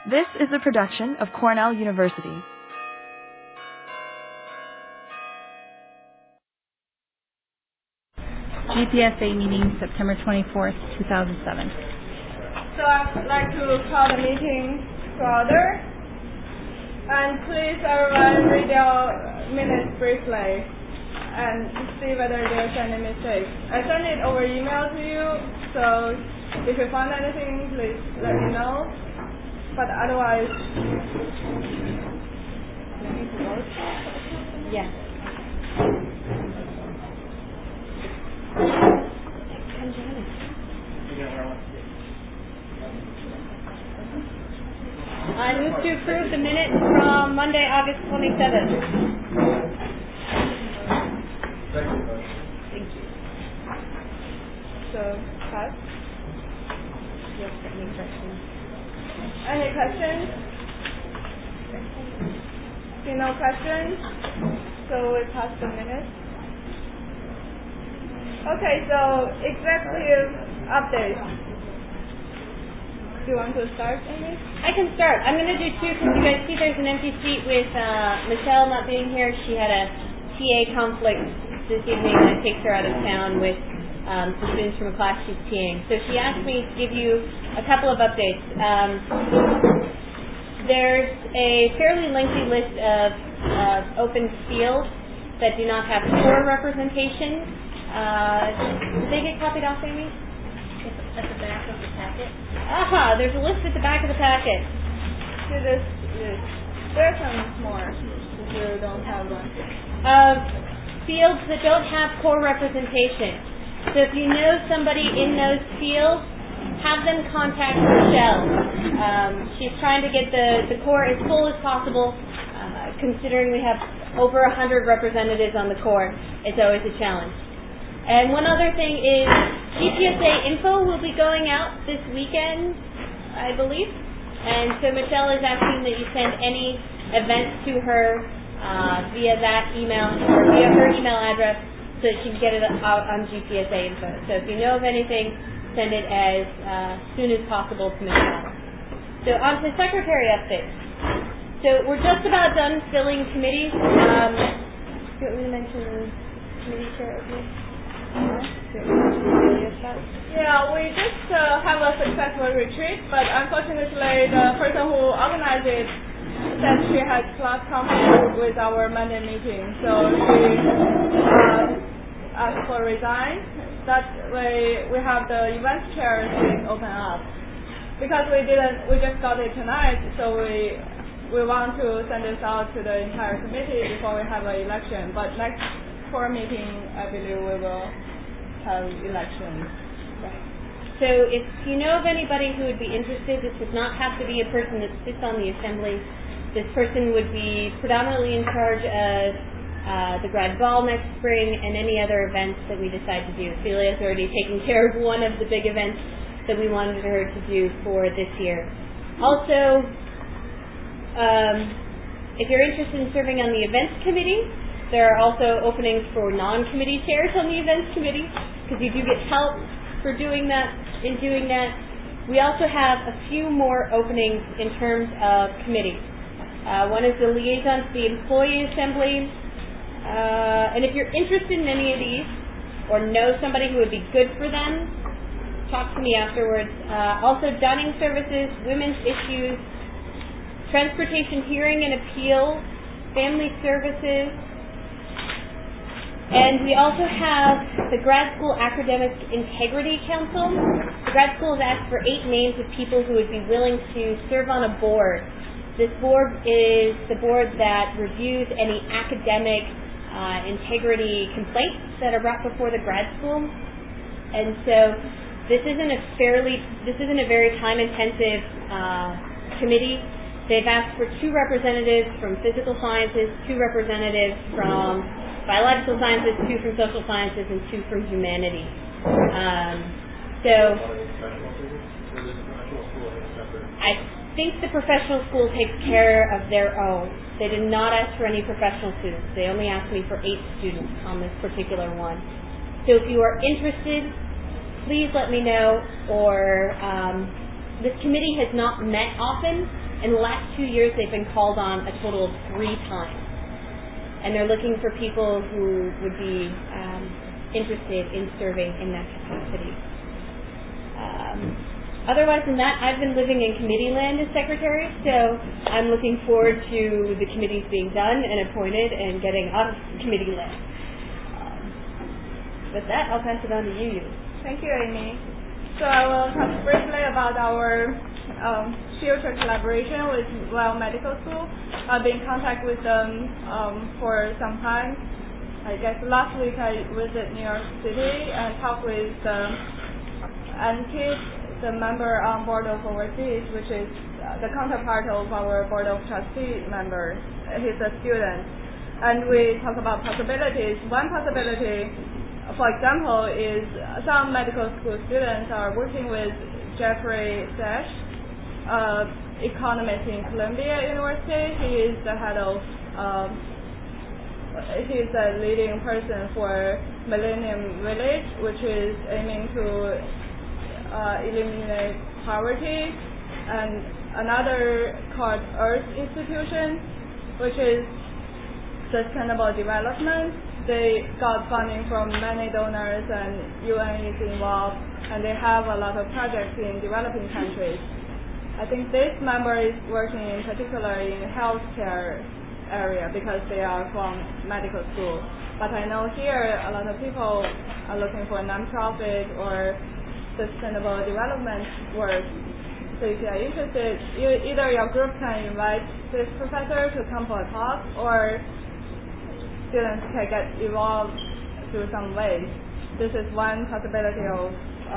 This is a production of Cornell University. GPSA meeting September 24th, 2007. So I'd like to call the meeting to order. And please everyone read your minutes briefly and see whether there's any mistakes. I sent it over email to you, so if you find anything, please let me know. But otherwise, you need to vote? Yes. I move to approve the minutes from Monday, August 27th. Thank you. So, pass? Yes, any questions? Any questions? See no questions? So we pass the minutes. Okay, so executive update. Do you want to start, Amy? I can start. I'm going to do two because you guys see there's an empty seat with Michelle not being here. She had a TA conflict this evening that takes her out of town with some students from a class she's TAing. So she asked me to give you a couple of updates. There's a fairly lengthy list of open fields that do not have core representation. Did they get copied off, Amy? At the back of the packet? There's a list at the back of the packet. See this. There's some more if you don't have one. Fields that don't have core representation. So if you know somebody in those fields, have them contact Michelle. She's trying to get the core as full as possible, considering we have over 100 representatives on the core. It's always a challenge. And one other thing is GPSA info will be going out this weekend, I believe. And so Michelle is asking that you send any events to her via that email or via her email address so that she can get it out on GPSA info. So if you know of anything, send it as soon as possible to Michelle. So on to secretary updates. So we're just about done filling committees. Do you want me to mention the committee chair opening? Yeah, we just have a successful retreat, but unfortunately the person who organized it said she had class conflict with our Monday meeting, so she asked for resign. That way we have the event chair seat open up. Because we just got it tonight, so we want to send this out to the entire committee before we have an election. But next core meeting, I believe we will have elections. Right. So if you know of anybody who would be interested, this does not have to be a person that sits on the assembly. This person would be predominantly in charge of the grad ball next spring and any other events that we decide to do. Celia's already taken care of one of the big events that we wanted her to do for this year. Also, if you're interested in serving on the events committee, there are also openings for non-committee chairs on the events committee because you do get help for doing that. We also have a few more openings in terms of committees. One is the liaison to the employee assembly. And if you're interested in any of these or know somebody who would be good for them, talk to me afterwards. Also dining services, women's issues, transportation hearing and appeal, family services, and we also have the Grad School Academic Integrity Council. The grad school has asked for 8 names of people who would be willing to serve on a board. This board is the board that reviews any academic integrity complaints that are brought before the grad school. And so this isn't a very time-intensive committee. They've asked for 2 representatives from physical sciences, 2 representatives from biological sciences, 2 from social sciences, and 2 from humanities. I think the professional school takes care of their own. They did not ask for any professional students. They only asked me for 8 students on this particular one. So if you are interested, please let me know. Or this committee has not met often, In the last 2 years, they've been called on a total of 3 times. And they're looking for people who would be interested in serving in that capacity. Otherwise than that, I've been living in committee land as secretary, so I'm looking forward to the committees being done and appointed and getting out of committee land. With that, I'll pass it on to you. Thank you, Amy. So I will talk briefly about our future collaboration with Well Medical School. I've been in contact with them for some time. I guess last week I visited New York City and talked with Ankit, the member on Board of Overseas, which is the counterpart of our Board of Trustee member. He's a student. And we talk about possibilities. One possibility, for example, is some medical school students are working with Jeffrey Sachs, economist in Columbia University. He is the head of, he's a leading person for Millennium Village, which is aiming to eliminate poverty, and another called Earth Institution, which is sustainable development. They got funding from many donors, and UN is involved, and they have a lot of projects in developing countries. I think this member is working in particular in healthcare area because they are from medical school. But I know here a lot of people are looking for non-profit or sustainable development work. So if you are interested, either your group can invite this professor to come for a talk, or students can get involved through some ways. This is one possibility of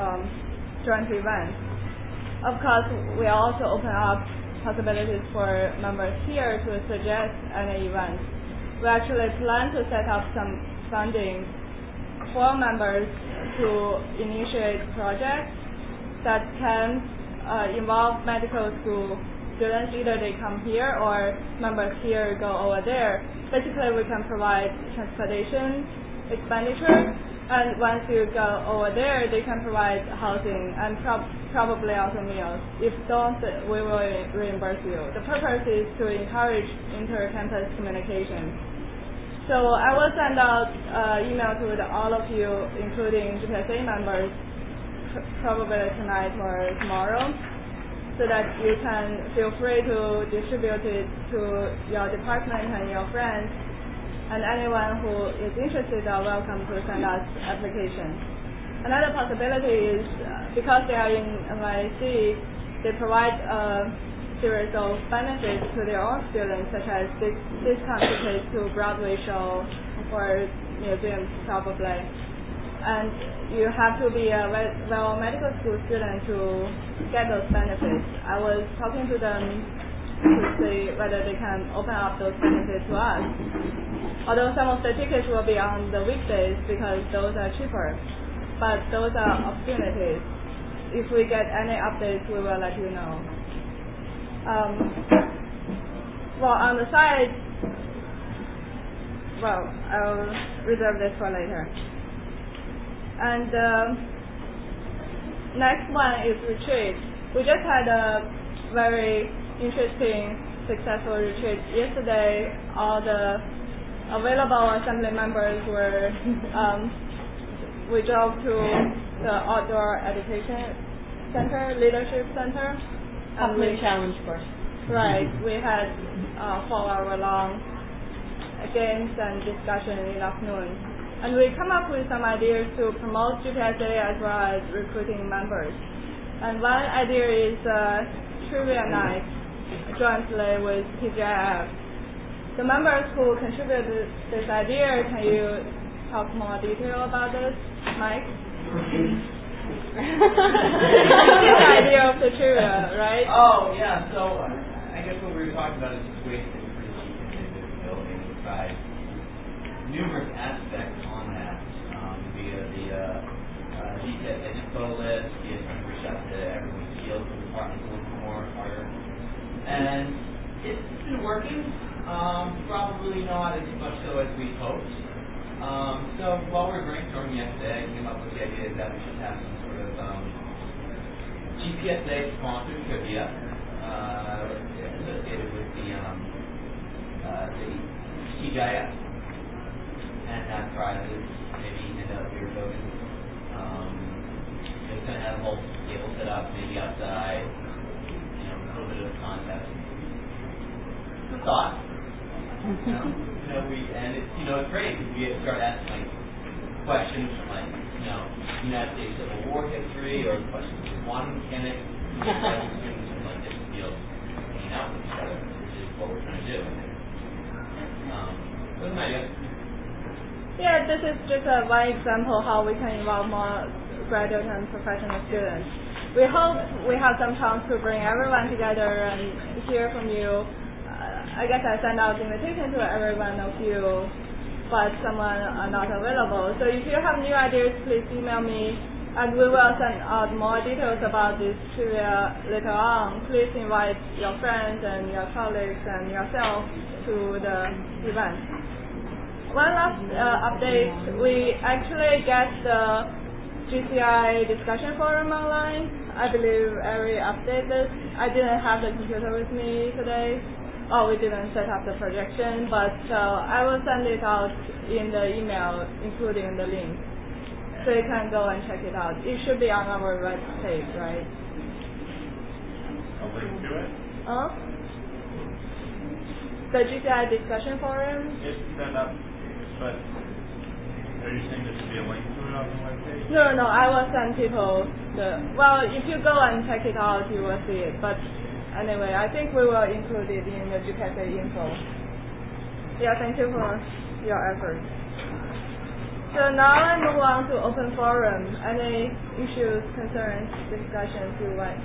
joint events. Of course, we also open up possibilities for members here to suggest any event. We actually plan to set up some funding for members to initiate projects that can involve medical school students. Either they come here or members here go over there. Basically, we can provide transportation expenditure, and once you go over there, they can provide housing and probably also meals. If don't, we will reimburse you. The purpose is to encourage inter-campus communication. So I will send out email to all of you, including GPSA members, probably tonight or tomorrow, so that you can feel free to distribute it to your department and your friends, and anyone who is interested are welcome to send us applications. Another possibility is because they are in NYC, they provide a series of benefits to their own students, such as discount tickets to Broadway show or museums probably. And you have to be a well medical school student to get those benefits. I was talking to them to see whether they can open up those benefits to us. Although some of the tickets will be on the weekdays because those are cheaper. But those are opportunities. If we get any updates, we will let you know. Well, on the side, well, I'll reserve this for later. And next one is retreat. We just had a very interesting, successful retreat yesterday. All the available assembly members were, we drove to the outdoor education center, leadership center. Upland Challenge course. Right. We had 4-hour-long games and discussion in the afternoon. And we come up with some ideas to promote GPSA as well as recruiting members. And one idea is trivia night jointly with TGIF. The members who contributed this idea, can you talk more detail about this, Mike? The idea of the trivia, right? Oh, yeah. So I guess what we were talking about is just ways to improve the building and provide numerous aspects on that via the detailed info list, via some push out to everyone's field so the department's a little more harder. And it's been working. Probably not as much so as we hoped. So while we were brainstorming yesterday, I came up with the idea that we should have some sort of GPSA sponsored trivia associated with the TGIF, and have prizes, maybe hand out beer tokens. It's going to have a whole table set up, maybe outside, a little bit of a contest. It's a thought. And it's great because we start asking questions from United States Civil War history or questions from quantum mechanics. Students from different fields hanging out with each other, which is what we're trying to do. That's an idea. Yeah, this is just one example how we can involve more graduate and professional students. We hope we have some chance to bring everyone together and hear from you. I guess I send out invitation to every one of you, but someone are not available. So if you have new ideas, please email me, and we will send out more details about this trivia later on. Please invite your friends and your colleagues and yourself to the event. One last update, we actually get the GCI discussion forum online. I believe Ari updated this. I didn't have the computer with me today. We didn't set up the projection, but I will send it out in the email, including the link. So you can go and check it out. It should be on our web page, right? A link to it? The GCI discussion forum? It's set up, but are you saying there should be a link to it on the web page? No, I will send people if you go and check it out, you will see it. But anyway, I think we will include it in the GCASA info. Yeah, thank you for your efforts. So now I move on to open forum. Any issues, concerns, discussions you want?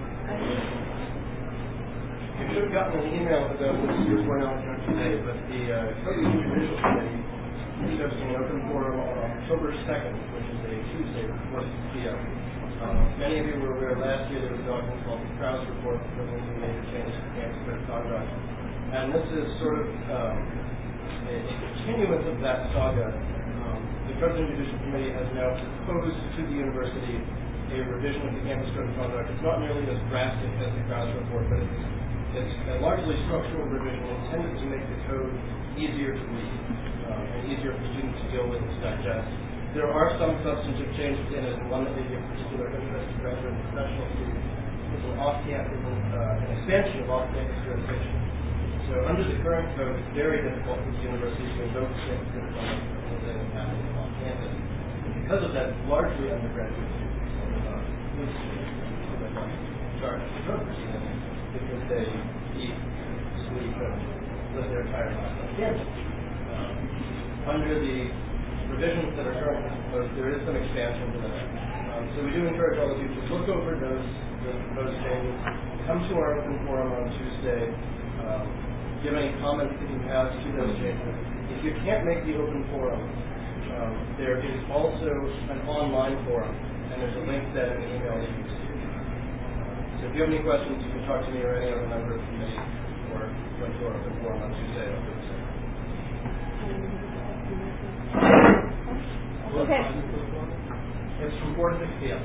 You should have gotten an email about this year's Cornell today, but the Coding Judicial Committee is hosting an open forum on October 2nd, which is a Tuesday, 4 p.m. Many of you were aware last year there was a document called the Krauss Report proposing some major changes to campus code of conduct. And this is sort of a continuance of that saga. The Coding Judicial Committee has now proposed to the university a revision of the campus code of conduct. It's not nearly as drastic as the Krauss Report, but it's a largely structural revision intended to make the code easier to read and easier for students to deal with and digest. There are some substantive changes in it, and one that may be of particular interest to graduate and professional students is an expansion of off-campus jurisdiction. So under the current code, it's very difficult for the university to invoke campus code of conduct within the happening off campus. And because of that, largely undergraduate students charged with code proceedings because they eat, sleep, and live their entire lives on campus. Under the revisions that are currently proposed, there is some expansion to that. So we do encourage all of you to look over those proposed changes. Come to our open forum on Tuesday. Give any comments that you have to those changes. If you can't make the open forum, there is also an online forum, and there's a link to that in the email that you received. So if you have any questions, you can talk to me or any other member of the committee, or go to our open forum on Tuesday. Okay. It's from 4 to 6 p.m.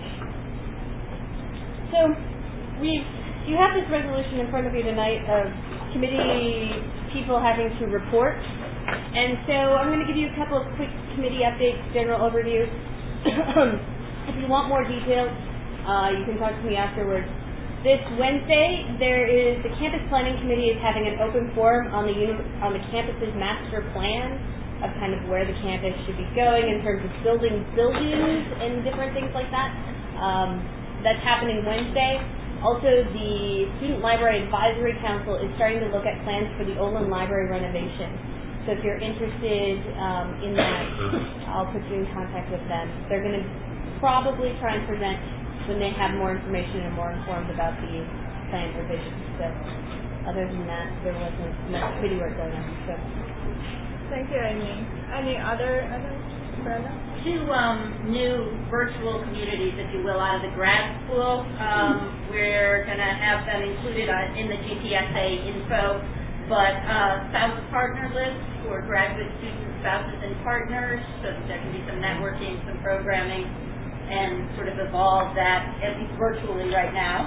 So you have this resolution in front of you tonight of committee people having to report. And so I'm going to give you a couple of quick committee updates, general overview. If you want more details, you can talk to me afterwards. This Wednesday, the Campus Planning Committee is having an open forum on the campus's master plan of kind of where the campus should be going in terms of buildings and different things like that. That's happening Wednesday. Also, the Student Library Advisory Council is starting to look at plans for the Olin Library renovation. So if you're interested in that, I'll put you in contact with them. They're going to probably try and present when they have more information and more informed about the plan revisions. So other than that, there wasn't much committee work going on. So. Thank you, Amy. Any other Brenda? 2 new virtual communities, if you will, out of the grad school. We're going to have them included in the GCSA info, but spouse partner list for graduate students, spouses, and partners, so that there can be some networking, some programming, and sort of evolve that, at least virtually right now.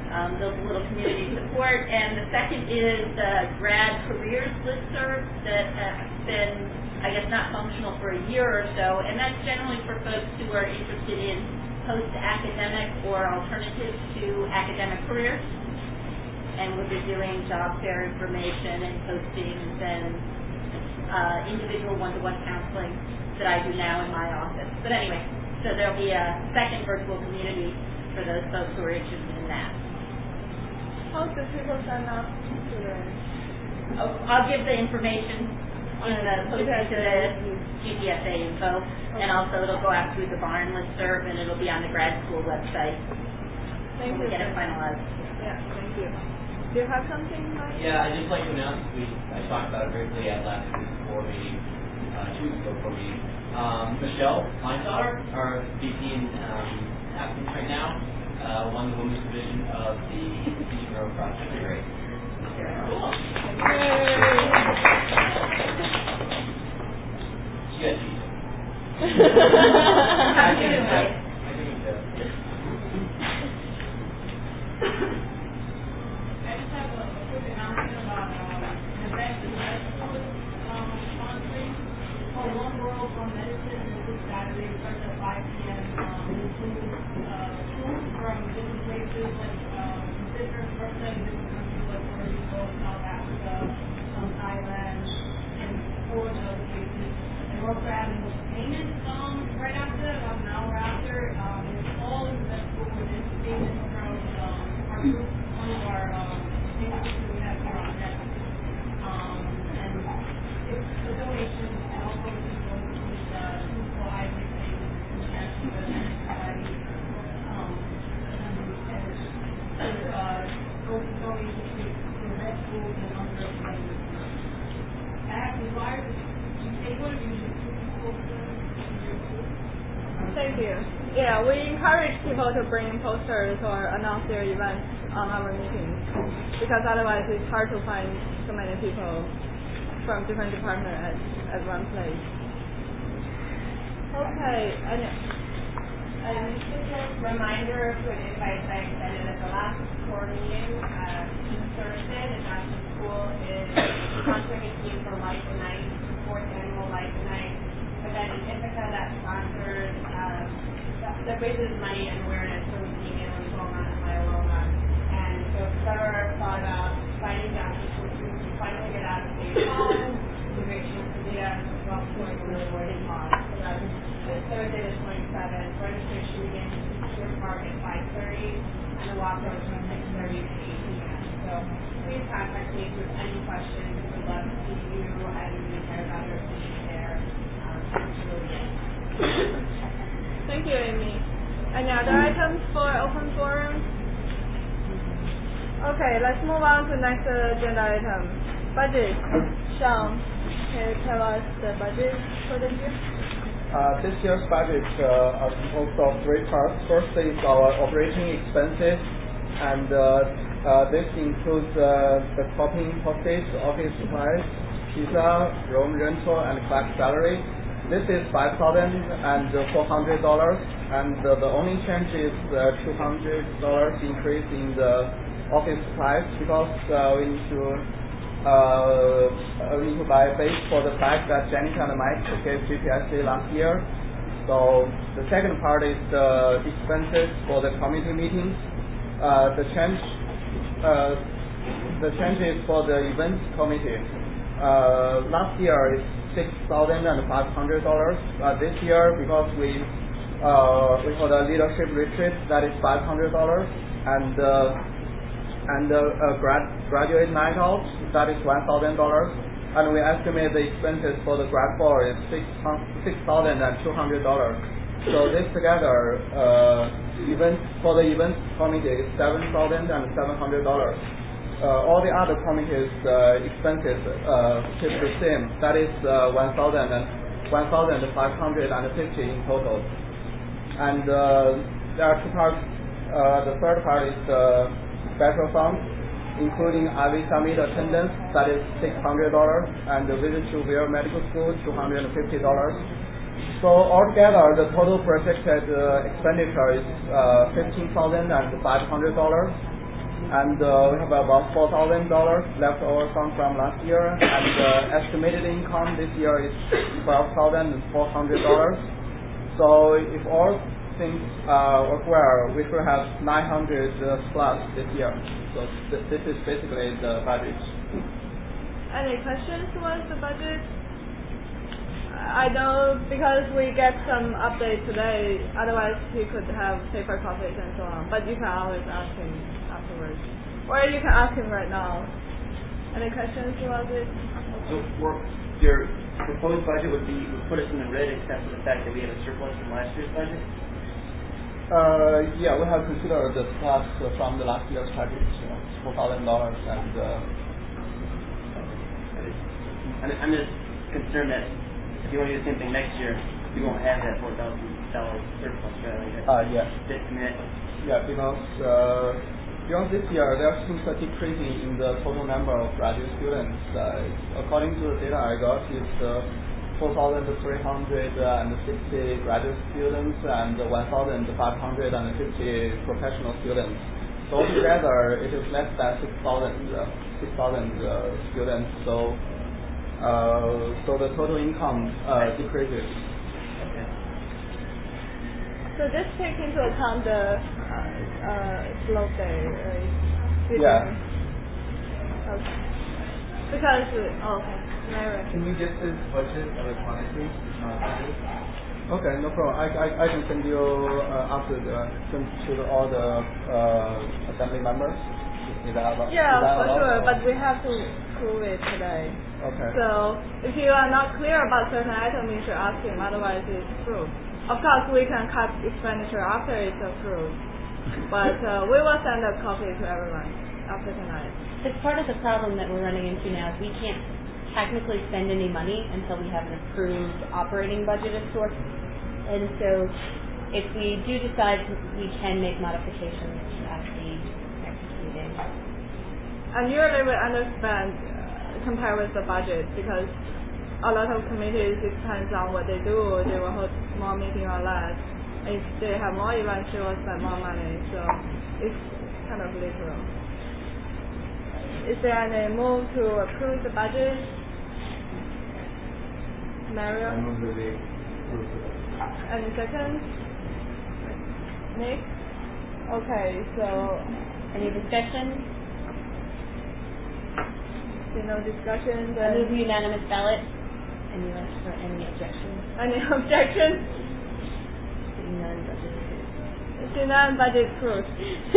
Build a little community support. And the second is the grad careers listserv that has been, I guess, not functional for a year or so, and that's generally for folks who are interested in post-academic or alternatives to academic careers. And we'll be doing job fair information and postings and individual one-to-one counseling that I do now in my office. But anyway, so there'll be a second virtual community for those folks who are interested in that. How do people sign up to the... I'll give the information in the posting to the GTSA info, and also it'll go out through the Barn listserv, and it'll be on the grad school website. Thank you. We'll get it finalized. Yeah, thank you. Do you have something, Mike? Yeah, I'd just like to announce, I talked about it briefly at last week's board meeting, 2 weeks ago board meeting. Michelle Kleinstadter, our VP in absence right now, won the women's division of the Teaching Growth Project. Great. Cool. She got cheese. How do you do, Mike? I just have a quick announcement about an event that Red School is sponsoring. It's called One World, One Medicine. It's this Saturday. It starts at 5 p.m. It includes food from different places, like different representing different countries, like Puerto Rico, South Africa, Thailand, and 4 other places. And we're also having payment right after that, about an hour after. It's all in the Red School with payment from our group. One of our things that we have here on deck. And it's a donation, and also it's going to the School Isaac International Veterans Society. And goes to donation to the vet schools and underrepresented schools. I have the flyers. You take one, you use Thank you. Yeah, we encourage people to bring posters or announce their events on our meetings, because otherwise it's hard to find so many people from different departments at one place. Okay, Just a reminder to an invite that I extended at the last core meeting, Thursday, the Johnson School is sponsoring a team for Life Night, the 4th annual Life Night event in Ithaca that sponsors, that raises money and awareness for leukemia, lymphoma, and myeloma. And so Trevor thought about finding Johnson School students to finally get out of state college, immigration of Korea, while touring a really worthy cause. So that's this Thursday the 27th. Registration begins at Stewart Park at 5:30, and the walk goes from 6:30 to 8 p.m. So please contact me if you have any questions. We would love to see you and we care about your opinion there. That's really it. Thank you, Amy. Any other items for open forum? Okay, let's move on to next agenda item. Budget. Sean, can you tell us the budget for this year? This year's budget are composed of 3 parts. First is our operating expenses, and this includes the copying postage, office supplies, pizza, room rental, and class salary. This is $5,400, and the only change is $200 increase in the office supplies, because we need to buy base for the fact that Janica and Mike gave GPSA last year. So the second part is the expenses for the committee meetings. The change is for the events committee. Last year is $6,500. This year, because we hold a leadership retreat, that is $500, and graduate night out, that is $1,000, and we estimate the expenses for the grad ball is $6,200. So this together, for the events committee is $7,700. All the other committees' expenses keep the same. That is $1,550 in total. And there are 2 parts. The third part is the special fund, including Ivy Summit attendance, that is $600, and the visit to Weir Medical School, $250. So altogether, the total projected expenditure is $15,500. And we have about $4,000 left over from last year, and estimated income this year is $12,400. So if all things work well, we should have 900 plus this year. So this is basically the budget. Any questions towards the budget? I know because we get some update today, otherwise he could have paper copies and so on. But you can always ask him afterwards. Or you can ask him right now. Any questions towards it? So your proposed budget would put us in the red except for the fact that we have a surplus from last year's budget? Yeah, we have considered the plus from the last year's budget, $4,000 and I'm just concerned that if you want to do the same thing next year, you won't have that $4,000 surplus, right? Yeah. Yeah, because this year there seems a decreasing in the total number of graduate students. According to the data I got, it's 4,360 graduate students and 1,550 professional students. So altogether, it is less than 6,000 students. So the total income decreases. Okay. So just take into account the slope day, right? Yeah. Okay. Because okay. Can you get this budget electronically? Okay, no problem. I can send you after send to all the assembly members. Yeah, for sure. But we have to prove it today. Okay. So if you are not clear about certain item, you should ask him. Otherwise, it's approved. Of course, we can cut expenditure after it's approved, but we will send a copy to everyone after tonight. It's part of the problem that we're running into now. We can't technically spend any money until we have an approved operating budget of sorts. And so if we do decide we can make modifications at the next meeting. And usually we understand compared with the budget because a lot of committees, it depends on what they do. They will hold more meeting or less. If they have more events, they will spend more money. So it's kind of literal. Is there any move to approve the budget? Mario? I move that we approve the budget. Any seconds? Nick? Okay, so any discussion? No discussion. I move unanimous ballot. Any objections? Any objections? Seeing none, budget approved. Seeing none, budget approved.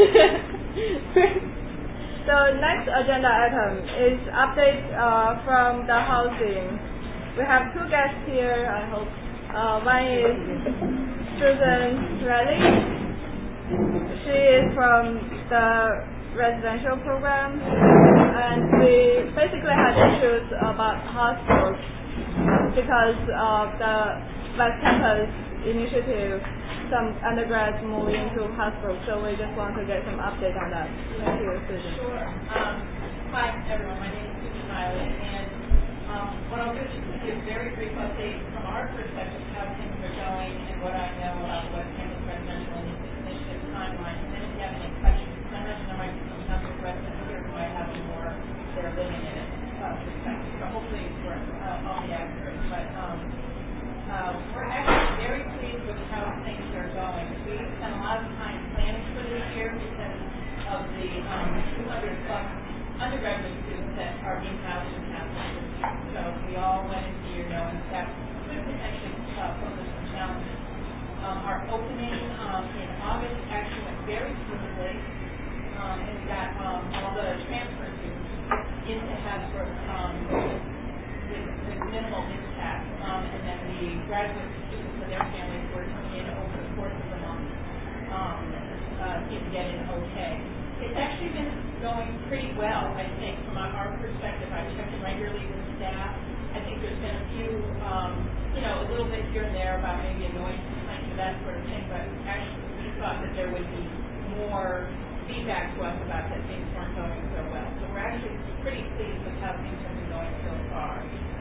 So next agenda item is update from the housing. We have two guests here, I hope. One is Susan Reddy. She is from the residential program, and we basically had issues about hospitals because of the West Campus initiative. Some undergrads moving to hospitals, so we just want to get some update on that. Thank you, Susan. Sure. Hi, everyone. My name is Susan Miley, and what I'll do is just give a very brief update from our perspective how things are going and what I know about the West Campus Residential Initiative timeline. And then if you have any questions, I imagine there might be some number of residents here who might have more that are living in it perspective. So hopefully I'll be accurate. But we're actually very pleased with how things are going. We spent a lot of time planning for this year because of the 200 plus undergraduate students that are being housed in campus. So we all went into the year knowing that could potentially pose some challenges. Our opening in August actually went very smoothly, and we got all the transfer students into Hasbrook with minimal impact, and then the graduate students and their families were coming in over the course of the month to get in okay. It's actually been going pretty well, I think, from our perspective. I check in regularly with staff. I think there's been a few, a little bit here and there about maybe a noise complaint or that sort of thing, but actually we thought that there would be more feedback to us about that things weren't going so well. So we're actually pretty pleased with how things have been going so far.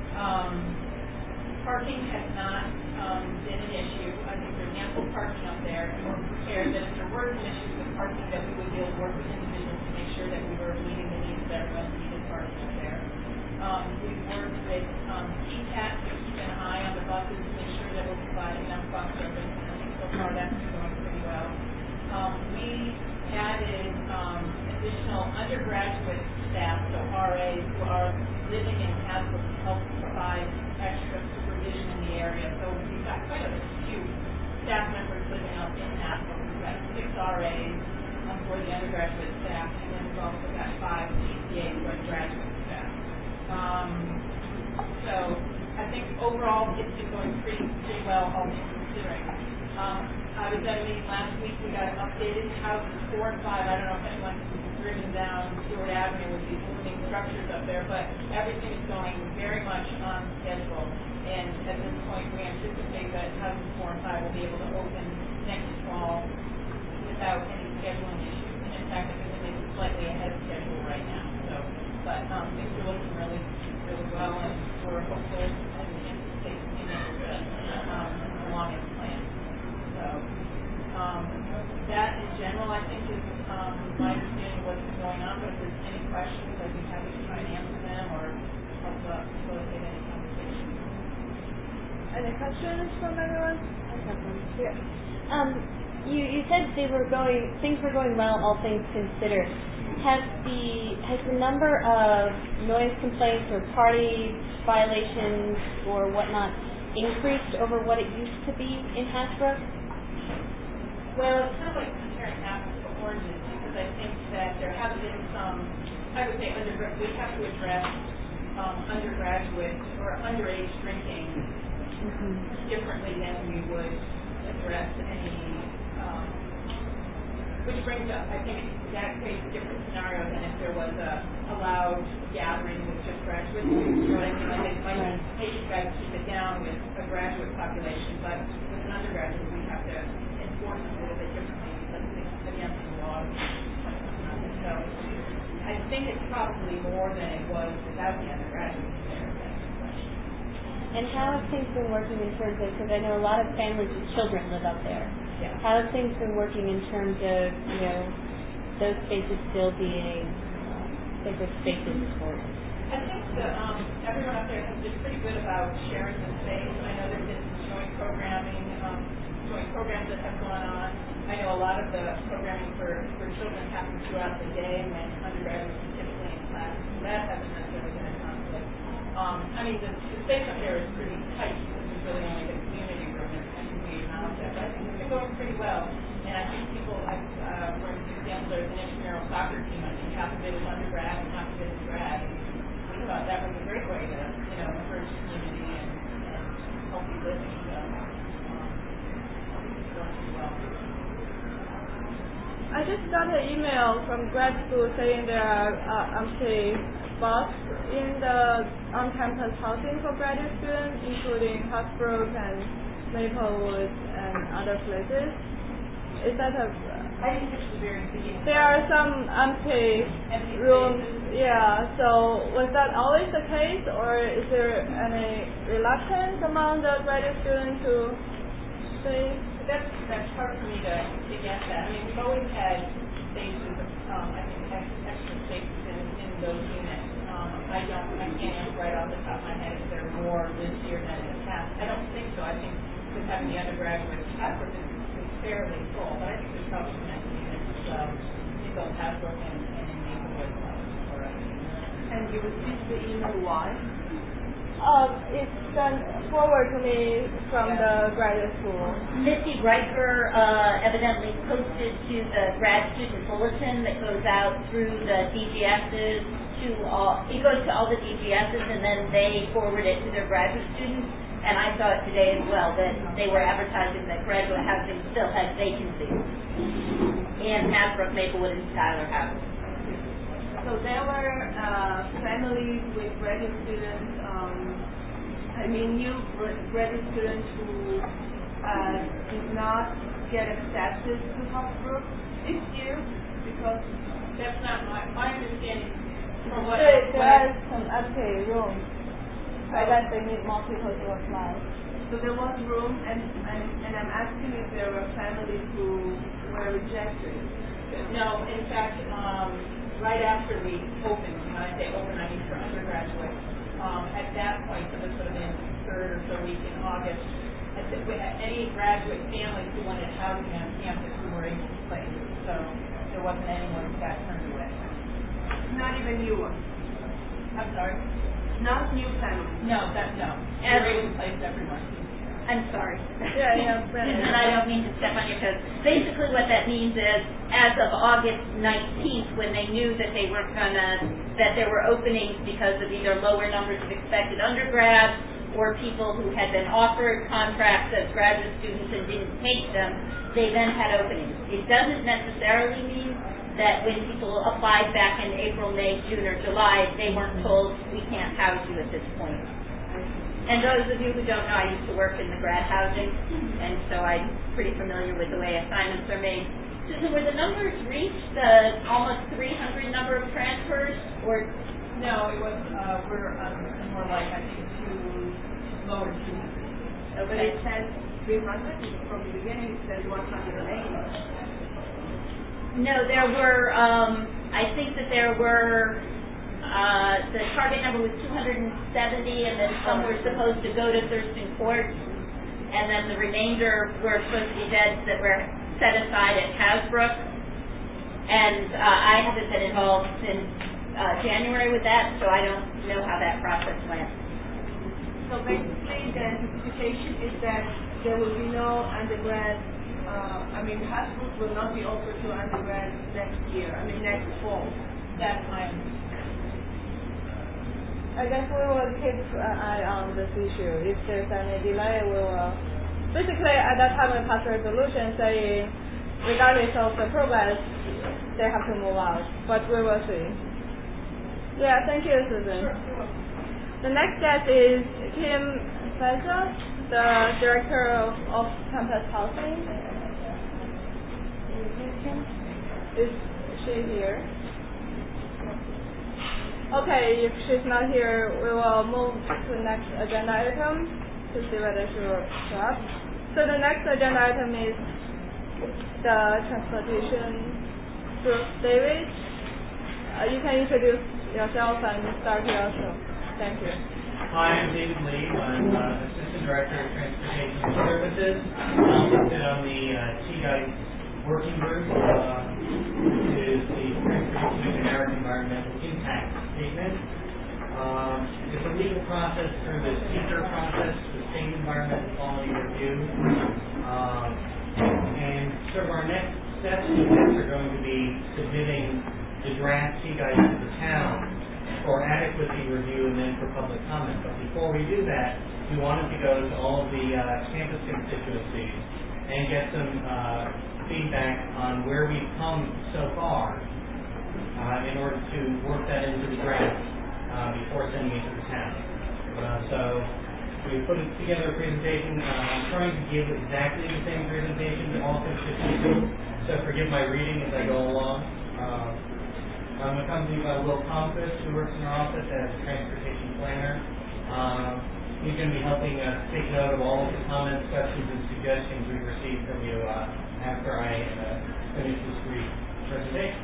Parking has not been an issue. I think there's ample parking up there, and we're prepared that if there were some issues with parking, that we would be able to work with individuals to make sure additional undergraduate staff, so RAs, who are living in Hasbrook to help provide extra supervision in the area. So we've got quite a few staff members living out in Hasbrook. We've got 6 RAs for the undergraduate staff, and then we've also got 5 GCAs for graduate staff. So I think overall it's been going pretty well, all things considering. I was at a meeting last week. We got updated houses 4 and 5. I don't know if anyone's driven down Stewart Avenue with these living structures up there, but everything is going very much on schedule. And at this point, we anticipate that houses 4 and 5 will be able to open next fall without any scheduling issues. And in fact, I think they're slightly ahead of schedule right now. So, but things are looking really, really well, and we're hopeful and anticipate being able to along its plan. So that in general, I think, is my understanding of what's been going on. But if there's any questions, I'd be happy to try and answer them or help facilitate any conversation. Any questions from anyone? I have one. Yeah. You said things were going well, all things considered. Has the number of noise complaints or party violations or whatnot increased over what it used to be in Hasbrook? Well, it's kind of like comparing apples to oranges, because I think that there have been some, I would say, we have to address undergraduate or underage drinking differently than we would address any, which brings up, I think that creates a different scenario than if there was a loud gathering with just graduate students. You know what I mean? Like, it might take you guys keep it down with a graduate population, but with an undergraduate, we have to enforce it a little bit differently because it's against the law. So I think it's probably more than it was without the undergraduate there. And how have things been working in terms of, because I know a lot of families with children live up there. Yeah. How have things been working in terms of, those spaces still being sacred spaces for them? I think that everyone up there has been pretty good about sharing the space. I know there's been some joint programs that have gone on. I know a lot of the programming for children happens throughout the day when undergraduates are typically in class. So that hasn't necessarily been a conflict. I mean, the space up there is pretty tight. This is really only the community room and we acknowledge that. But I think it's been going pretty well. And I think people, for example, there's an intramural soccer team. I think half of it is undergrad and half of it is grad. We thought that was a great way to, encourage community and healthy living. So I think it's going pretty well. I just got an email from grad school saying there are empty spots in the on-campus housing for graduate students, including Hasbrook and Maplewood and other places. Is that I think it's the very beginning. There are some empty rooms. Yeah. So was that always the case, or is there any reluctance among the graduate students to stay? That's hard for me to guess that. I mean, we've always had spaces, I think extra spaces in those units. I can't answer right off the top of my head if there are more this year than in the past. I don't think so. I think with having the undergraduate Hasbrook is fairly full, but I think there's probably some empty units in both Hasbrook and in Maplewood already. And you received the email why? It's sent forward to me from the graduate school. Missy Riker evidently posted to the grad student bulletin that goes out through the DGSs it goes to all the DGSs and then they forward it to their graduate students. And I saw it today as well that they were advertising that graduate housing still has vacancies in Hasbrook, Maplewood, and Schuyler House. So there were families with graduate students. New graduate students who did not get accepted to Hasbrook this year because that's not my understanding. From what there are some empty rooms. I guess they need more people to apply. So there was room, and I'm asking if there were families who were rejected. No, in fact, right after we opened, when I say open, I mean for undergraduates, at that point, so this would have been third or so week in August, any graduate families who wanted housing on campus who were able to place, so there wasn't anyone who got turned away. the new one? I'm sorry. Not new panel. No. As We replaced everyone. I'm sorry. Yeah. And I don't mean to step on your toes. Basically what that means is, as of August 19th, when they knew that that there were openings because of either lower numbers of expected undergrads or people who had been offered contracts as graduate students and didn't take them, they then had openings. It doesn't necessarily mean that when people applied back in April, May, June, or July, they weren't told, we can't house you at this point. And those of you who don't know, I used to work in the grad housing, and so I'm pretty familiar with the way assignments are made. Susan, were the numbers reached, the almost 300 number of transfers, or? No, it was, we're more like, I think, lower 200. Okay. But it says 300, from the beginning it says 180. No, there were, I think that there were, the target number was 270, and then some were supposed to go to Thurston Court, and then the remainder were supposed to be beds that were set aside at Hasbrook. And I haven't been involved since January with that, so I don't know how that process went. So basically the anticipation is that there will be no undergrad, Hasbrook will not be open to undergrad next year, next fall. That's my I guess we will keep an eye on this issue. If there's any delay, we will. Basically, at that time, we pass a resolution saying, regardless of the progress, they have to move out. But we will see. Yeah, thank you, Susan. Sure. The next guest is Kim Feza, the Director of Campus Housing. Is she here? Okay, if she's not here, we will move to the next agenda item to see whether she will show up. So the next agenda item is the transportation. Bruce David, you can introduce yourself and start here also. Thank you. Hi, I'm David Lee. I'm Assistant Director of Transportation Services. I sit on the TGUIDE Working Group, which is the Transportation and Generic Environmental Impact Statement. It's a legal process through the SEEKR process, the State Environmental Quality Review. And sort of our next steps in this are going to be submitting the draft TGUIDE to the town for adequacy review and then for public comment. But before we do that, we wanted to go to all of the campus constituencies and get some feedback on where we've come so far in order to work that into the draft before sending it to the town. So we put together a presentation. I'm trying to give exactly the same presentation to all constituencies, so forgive my reading as I go along. I'm accompanied by Will Comfus, who works in our office as a transportation planner. He's going to be helping us take note of all of the comments, questions, and suggestions we've received from you after I finish this brief presentation.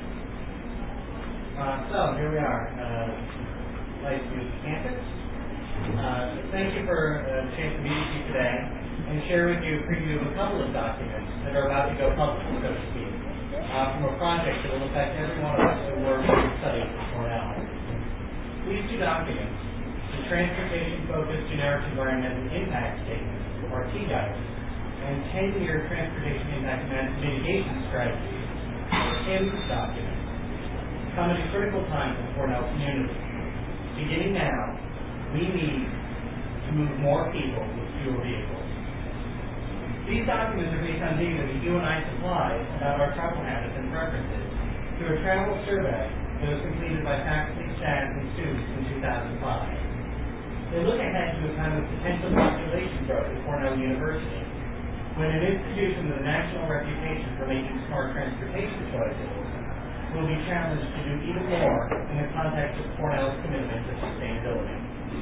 So here we are, Light View Campus. Thank you for the chance to meet with you today and share with you a preview of a couple of documents that are about to go public, so to speak, from a project that will affect every one of us who works and studies at Cornell. These two documents, the Transportation-Focused Generic Environmental Impact Statement, or TGUIDE, and 10-year Transportation Impact Mitigation Strategy, or TIMS documents, come at a critical time for the Cornell community. Beginning now, we need to move more people with fewer vehicles. These documents are based on data that you and I supplied about our travel habits and preferences through a travel survey that was completed by faculty, staff, and students in 2005. They look ahead to a time of potential population growth at Cornell University, when an institution with a national reputation for making smart transportation choices will be challenged to do even more in the context of Cornell's commitment to sustainability.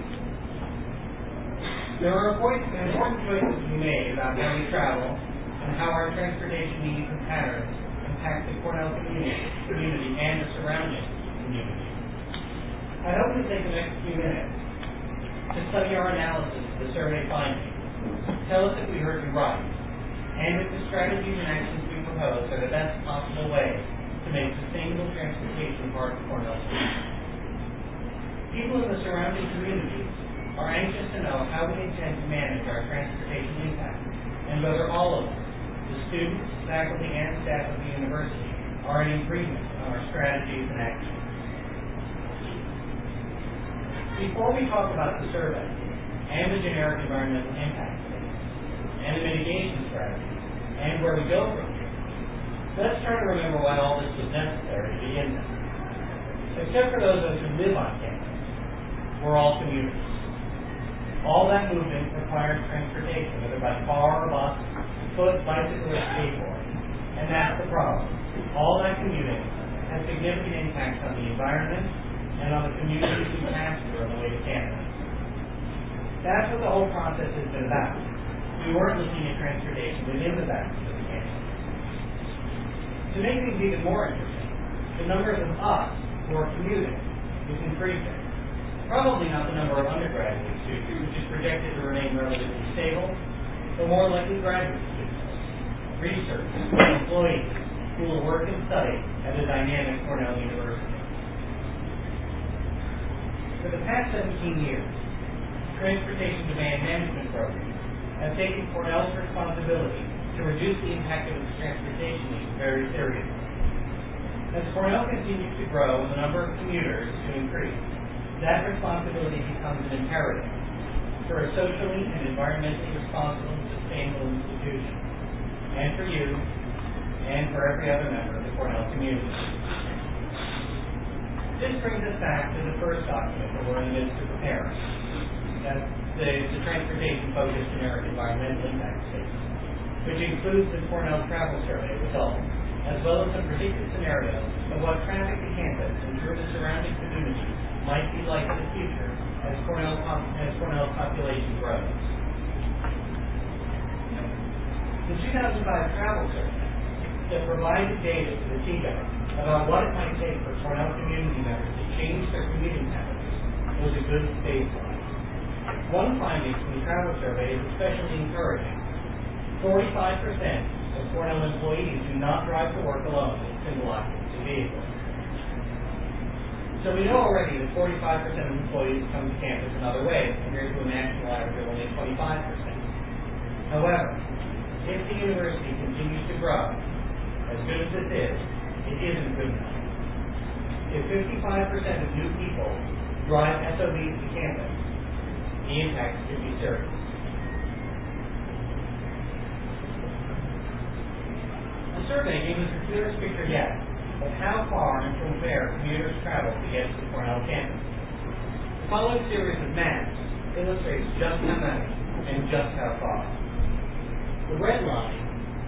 There are important choices to be made about how we travel and how our transportation needs and patterns impact the Cornell community and the surrounding community. I hope to take the next few minutes to study our analysis of the survey findings, tell us if we heard you right, and if the strategies and actions we propose are the best possible way to make sustainable transportation part of Cornell's future. People in the surrounding communities are anxious to know how we intend to manage our transportation impact and whether all of us, the students, faculty, and staff of the university, are in agreement on our strategies and actions. Before we talk about the survey and the generic environmental impact statement and the mitigation strategy and where we go from here, let's try to remember why all this was necessary to begin with. Except for those of us who live on campus, we're all commuters. All that movement requires transportation, whether by car or bus, foot, bicycle, or skateboard. And that's the problem. All that commuting has significant impacts on the environment and on the communities we pass through on the way to campus. That's what the whole process has been about. We weren't looking at transportation within the boundaries of the campus. To make things even more interesting, the numbers of us who are commuting is increasing. Probably not the number of undergraduate students, which is projected to remain relatively stable, but more likely graduate students, researchers, employees who will work and study at the dynamic Cornell University. For the past 17 years, Transportation Demand Management Program has taken Cornell's responsibility to reduce the impact of its transportation needs very seriously. As Cornell continues to grow and the number of commuters to increase, that responsibility becomes an imperative for a socially and environmentally responsible and sustainable institution, and for you, and for every other member of the Cornell community. This brings us back to the first document that we're in the midst of preparing. That's the transportation-focused generic environmental impact statement, which includes the Cornell Travel Survey results, as well as some predicted scenarios of what traffic to campus and through the surrounding community might be like in the future as Cornell's population grows. The 2005 Travel Survey that provided data to the TGov about what it might take for Cornell community members to change their commuting habits was a good baseline. One finding from the Travel Survey is especially encouraging. 45% of Cornell employees do not drive to work alone in single-occupancy vehicles. So we know already that 45% of employees come to campus in other ways, compared to a national average of only 25%. However, if the university continues to grow, as good as this is, it isn't good enough. If 55% of new people drive SOVs to campus, the impact could be serious. The survey gave us the clearest picture yet of how far and from where commuters travel to get to the Cornell campus. The following series of maps illustrates just how many and just how far. The red line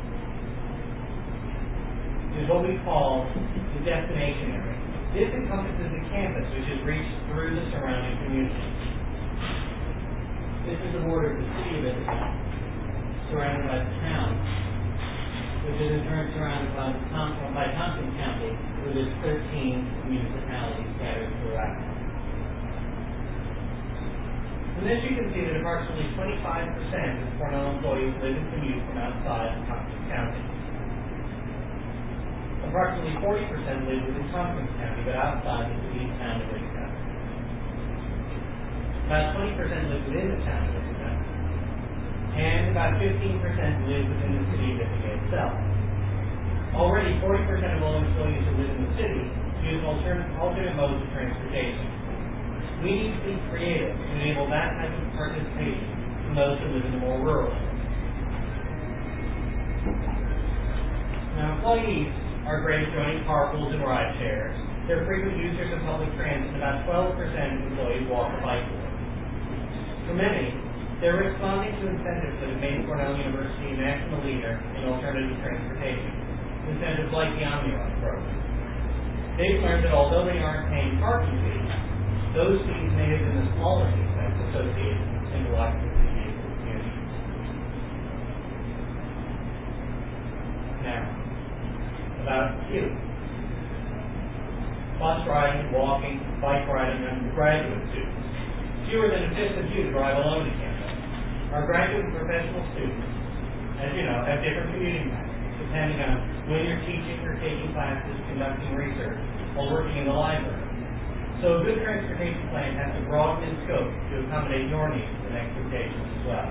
is what we call the destination area. This encompasses the campus, which is reached through the surrounding community. This is the border of the city of Ithaca, surrounded by the town, which is in turn surrounded by Thompson County, with its 13 municipalities scattered throughout. From this you can see that approximately 25% of Cornell employees live and commute from outside of Thompson County. Approximately 40% live within Thompson County, but outside the city and town of Ithaca. About 20% live within the town of Ithaca, and about 15% live within the city of Ithaca itself. Already, 40% of all employees who live in the city use alternate modes of transportation. We need to be creative to enable that type of participation from those who live in the more rural areas. Now, employees are great at joining carpools and ride shares. They're frequent users of public transit, and about 12% of employees walk or bike to work. For many, they're responding to incentives that have made Cornell University a national leader in alternative transportation, incentives like the OmniRide program. They've learned that although they aren't paying parking fees, those fees may have been the smallest expense associated with single occupancy vehicle communities. Now, about you. Bus riding, walking, bike riding, and graduate students. Fewer than a fifth of you drive alone to campus. Our graduate and professional students, as you know, have different commuting patterns, depending on when you're teaching or taking classes, conducting research, or working in the library. So a good transportation plan has to broaden in scope to accommodate your needs and expectations as well.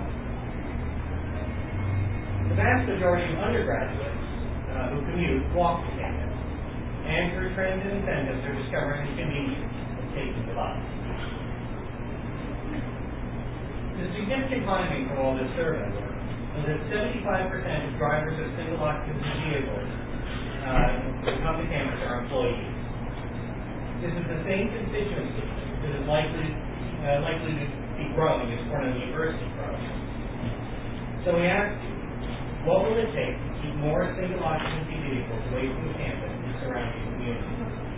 The vast majority of undergraduates who commute walk to campus, and through transit incentives are discovering the convenience of taking the bus. The significant finding from all this survey work is that 75% of drivers of single occupancy vehicles who come to campus are employees. This is the same constituency that is likely to be growing as Cornell University grows. So we asked you, what will it take to keep more single occupancy vehicles away from the campus and surrounding communities?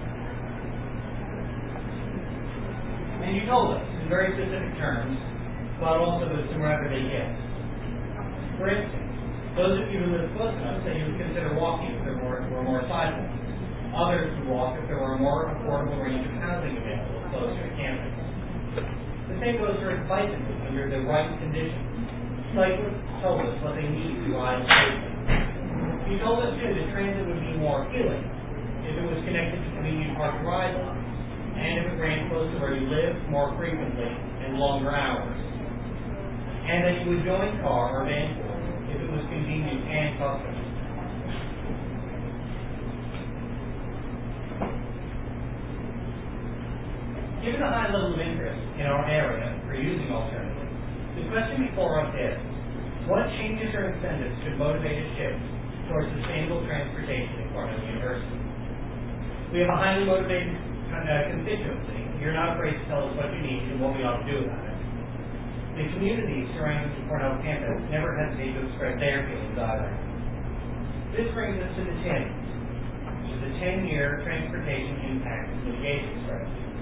And you told us in very specific terms, but also with some rather big ifs. For instance, those of you who live close enough say you would consider walking if there were more sidewalks. Others would walk if there were a more affordable range of housing available closer to campus. The same goes for bicycles under the right conditions. Cyclists told us what they need to ride safely. You told us too that transit would be more appealing if it was connected to convenient park ride lots, and if it ran close to where you live more frequently and longer hours, and that you would join car or van pool if it was convenient and comfortable. Given the high level of interest in our area for using alternatives, the question before us is, what changes or incentives should motivate a shift towards sustainable transportation at Cornell University? We have a highly motivated constituency. You're not afraid to tell us what you need and what we ought to do about it. The communities surrounding the Cornell campus never hesitate to express their feelings either. This brings us to the TIM, which is the 10-year Transportation Impact Mitigation Strategy.